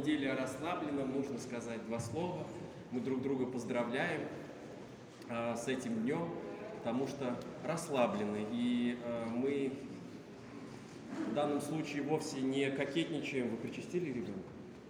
неделе о расслабленном нужно сказать два слова. Мы друг друга поздравляем с этим днем, потому что расслаблены. И мы в данном случае вовсе не кокетничаем. Вы причастили ребенка?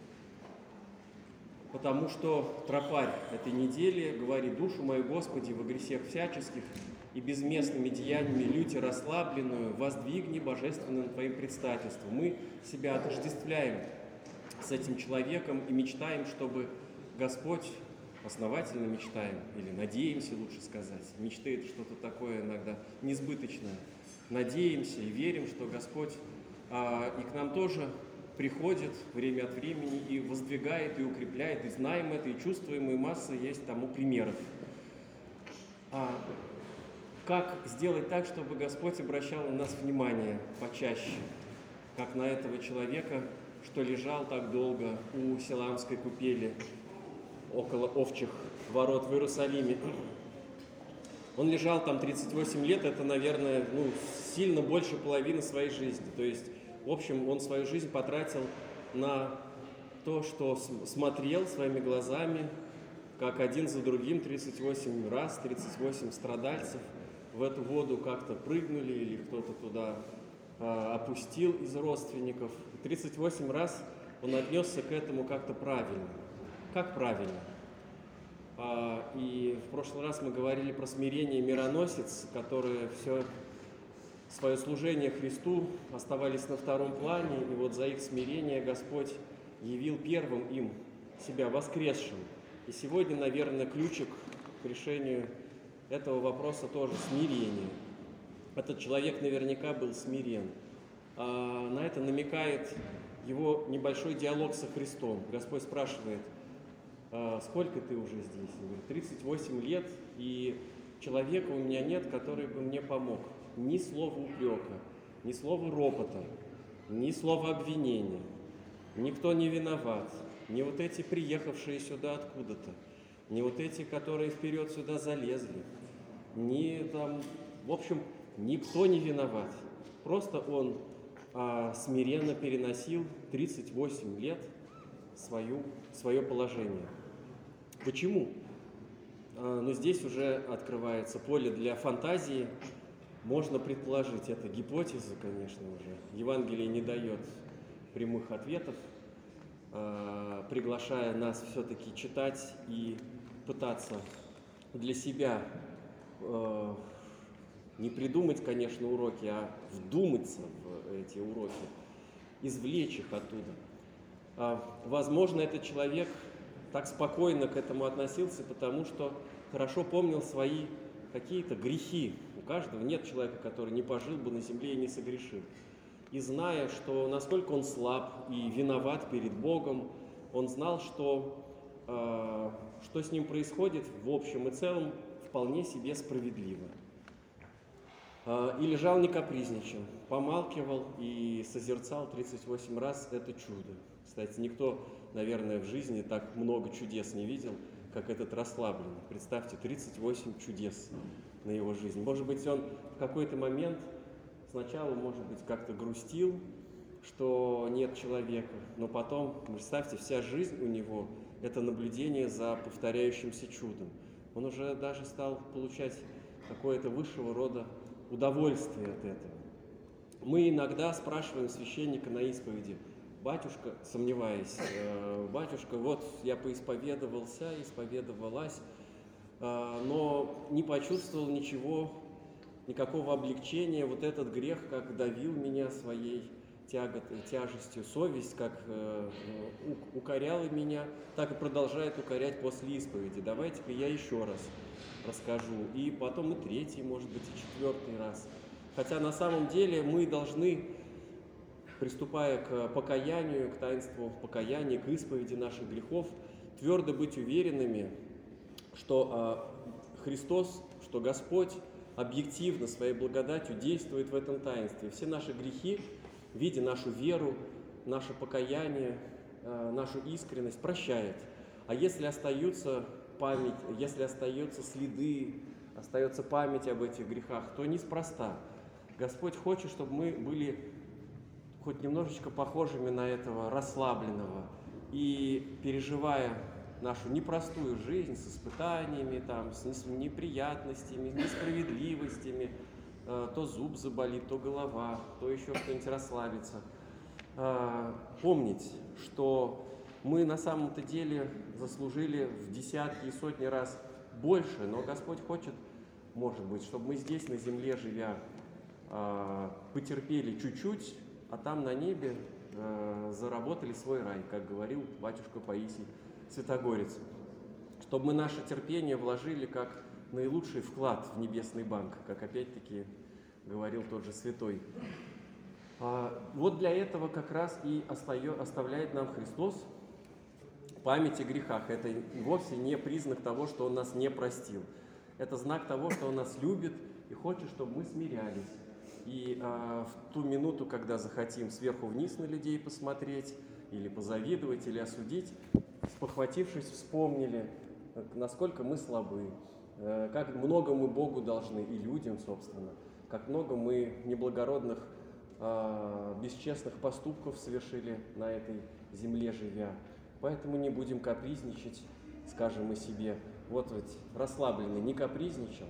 Потому что тропарь этой недели говорит: душу мою, Господи, во грехах всяческих и безместными деяниями люте расслабленную воздвигни божественным Твоим предстательством. Мы себя отождествляем с этим человеком и мечтаем, чтобы Господь, основательно мечтаем, или надеемся, лучше сказать. Мечты — это что-то такое иногда несбыточное. Надеемся и верим, что Господь и к нам тоже приходит время от времени и воздвигает, и укрепляет, и знаем это, и чувствуем, и масса есть тому примеров. Как сделать так, чтобы Господь обращал на нас внимание почаще, как на этого человека, что лежал так долго у Силаамской купели, около овчих ворот в Иерусалиме. Он лежал там 38 лет, это, наверное, сильно больше половины своей жизни. То есть, в общем, он свою жизнь потратил на то, что смотрел своими глазами, как один за другим 38 раз, 38 страдальцев в эту воду как-то прыгнули или кто-то туда опустил из родственников. 38 раз он отнесся к этому как-то правильно. Как правильно? И в прошлый раз мы говорили про смирение мироносец, которые все свое служение Христу оставались на втором плане, и вот за их смирение Господь явил первым им себя воскресшим. И сегодня, наверное, ключик к решению этого вопроса тоже смирение. Этот человек наверняка был смирен. На это намекает его небольшой диалог со Христом. Господь спрашивает: сколько ты уже здесь? Он говорит: 38 лет, и человека у меня нет, который бы мне помог. Ни слова упрека, ни слова ропота, ни слова обвинения. Никто не виноват. Не вот эти приехавшие сюда откуда-то, не вот эти, которые вперед сюда залезли, в общем, никто не виноват. Просто он смиренно переносил 38 лет свое положение. Почему? Здесь уже открывается поле для фантазии. Можно предположить, это гипотеза, конечно уже. Евангелие не дает прямых ответов, приглашая нас все-таки читать и пытаться для себя не придумать, конечно, уроки, а вдуматься в эти уроки, извлечь их оттуда. Возможно, этот человек так спокойно к этому относился, потому что хорошо помнил свои какие-то грехи. У каждого нет человека, который не пожил бы на земле и не согрешил. И зная, что насколько он слаб и виноват перед Богом, он знал, что с ним происходит в общем и целом вполне себе справедливо. И лежал не капризничал, помалкивал и созерцал 38 раз это чудо. Кстати, никто, наверное, в жизни так много чудес не видел, как этот расслабленный. Представьте, 38 чудес на его жизнь. Может быть, он в какой-то момент сначала, может быть, как-то грустил, что нет человека, но потом, представьте, вся жизнь у него – это наблюдение за повторяющимся чудом. Он уже даже стал получать какое-то высшего рода удовольствие от этого. Мы иногда спрашиваем священника на исповеди: батюшка, сомневаясь, батюшка, вот я поисповедовался, исповедовалась, но не почувствовал никакого облегчения. Вот этот грех как давил меня своей тяжестью, совесть как укоряла меня, так и продолжает укорять после исповеди. Давайте-ка я еще раз расскажу. И потом и третий, может быть, и четвертый раз. Хотя на самом деле мы должны, приступая к покаянию, к таинству покаяния, к исповеди наших грехов, твердо быть уверенными, что Христос, что Господь объективно своей благодатью действует в этом таинстве. Все наши грехи, видя нашу веру, наше покаяние, нашу искренность, прощает. А если остаются память, если остаются следы, остается память об этих грехах, то неспроста. Господь хочет, чтобы мы были хоть немножечко похожими на этого расслабленного и переживая нашу непростую жизнь с испытаниями, там, с неприятностями, несправедливостями, то зуб заболит, то голова, то еще что-нибудь расслабится, помнить, что мы на самом-то деле заслужили в десятки и сотни раз больше, но Господь хочет, может быть, чтобы мы здесь, на земле живя, потерпели чуть-чуть, а там на небе заработали свой рай, как говорил батюшка Паисий Святогорец. Чтобы мы наше терпение вложили как наилучший вклад в небесный банк, как опять-таки говорил тот же святой. Вот для этого как раз и оставляет нам Христос память о грехах. Это вовсе не признак того, что Он нас не простил. Это знак того, что Он нас любит и хочет, чтобы мы смирялись. И в ту минуту, когда захотим сверху вниз на людей посмотреть, или позавидовать, или осудить, спохватившись, вспомнили, насколько мы слабы, как много мы Богу должны и людям, собственно, как много мы неблагородных, бесчестных поступков совершили на этой земле живя. Поэтому не будем капризничать, скажем мы себе, вот ведь расслабленный, не капризничал.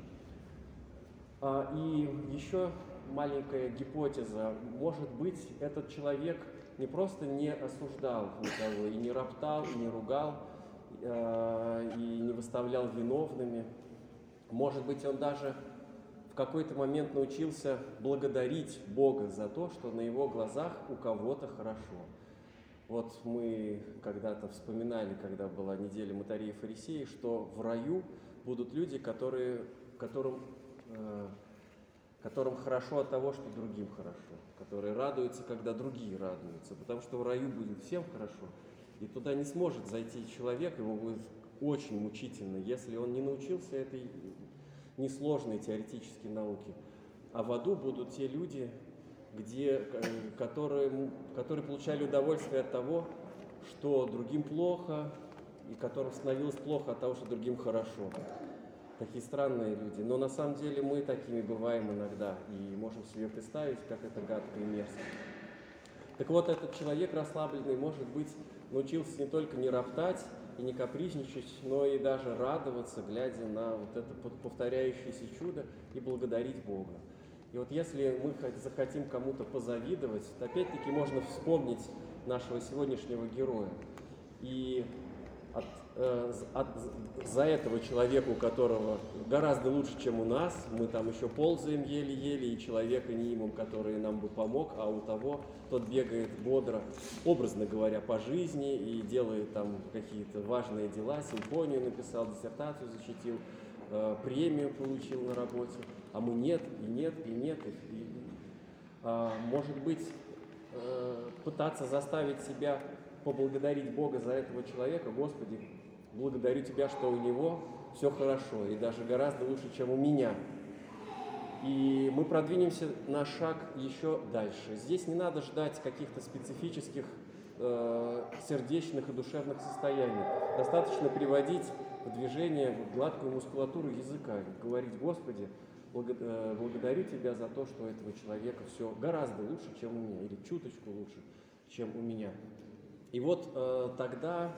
И еще маленькая гипотеза. Может быть, этот человек не просто не осуждал никого, и не роптал, и не ругал, и не выставлял виновными. Может быть, он даже в какой-то момент научился благодарить Бога за то, что на его глазах у кого-то хорошо. Вот мы когда-то вспоминали, когда была неделя Матарии и Фарисеи, что в раю будут люди, которым хорошо от того, что другим хорошо, которые радуются, когда другие радуются, потому что в раю будет всем хорошо, и туда не сможет зайти человек, ему будет очень мучительно, если он не научился этой несложной теоретической науке. А в аду будут те люди, которые получали удовольствие от того, что другим плохо, и которым становилось плохо от того, что другим хорошо. Такие странные люди. Но на самом деле мы такими бываем иногда и можем себе представить, как это гадко и мерзко. Так вот, этот человек расслабленный, может быть, научился не только не роптать и не капризничать, но и даже радоваться, глядя на вот это повторяющееся чудо, и благодарить Бога. И вот если мы захотим кому-то позавидовать, то опять-таки можно вспомнить нашего сегодняшнего героя. И за этого человека, у которого гораздо лучше, чем у нас, мы там еще ползаем еле-еле, и человека не имам, который нам бы помог, а у того тот бегает бодро, образно говоря, по жизни и делает там какие-то важные дела, симфонию написал, диссертацию защитил, премию получил на работе, а мы нет, и нет, и нет. Может быть, пытаться заставить себя поблагодарить Бога за этого человека: Господи, благодарю Тебя, что у него все хорошо, и даже гораздо лучше, чем у меня. И мы продвинемся на шаг еще дальше. Здесь не надо ждать каких-то специфических сердечных и душевных состояний. Достаточно приводить в движение гладкую мускулатуру языка, говорить: Господи, благодарю Тебя за то, что у этого человека все гораздо лучше, чем у меня, или чуточку лучше, чем у меня. И вот тогда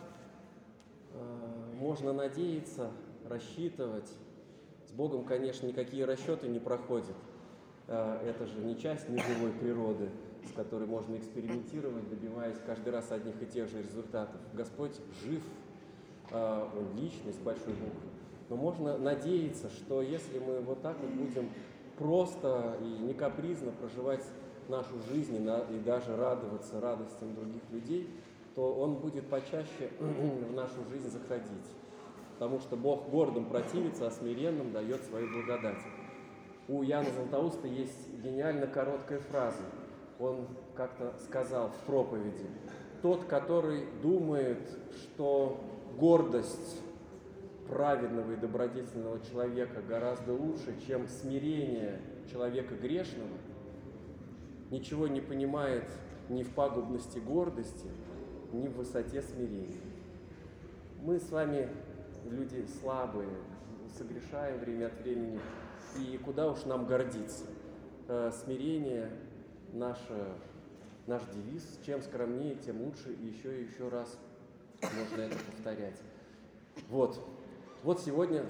можно надеяться, рассчитывать. С Богом, конечно, никакие расчеты не проходят. Это же не часть неживой природы, с которой можно экспериментировать, добиваясь каждый раз одних и тех же результатов. Господь жив, Он личность большой буквы. Но можно надеяться, что если мы вот так вот будем просто и не капризно проживать нашу жизнь и даже радоваться радостям других людей, то Он будет почаще в нашу жизнь заходить. Потому что Бог гордым противится, а смиренным дает свою благодать. У Иоанна Златоуста есть гениально короткая фраза. Он как-то сказал в проповеди: тот, который думает, что гордость праведного и добродетельного человека гораздо лучше, чем смирение человека грешного, ничего не понимает ни в пагубности гордости, ни в высоте смирения. Мы с вами люди слабые, согрешаем время от времени, и куда уж нам гордиться. Смирение наш девиз: чем скромнее, тем лучше, и еще раз можно это повторять. Вот сегодня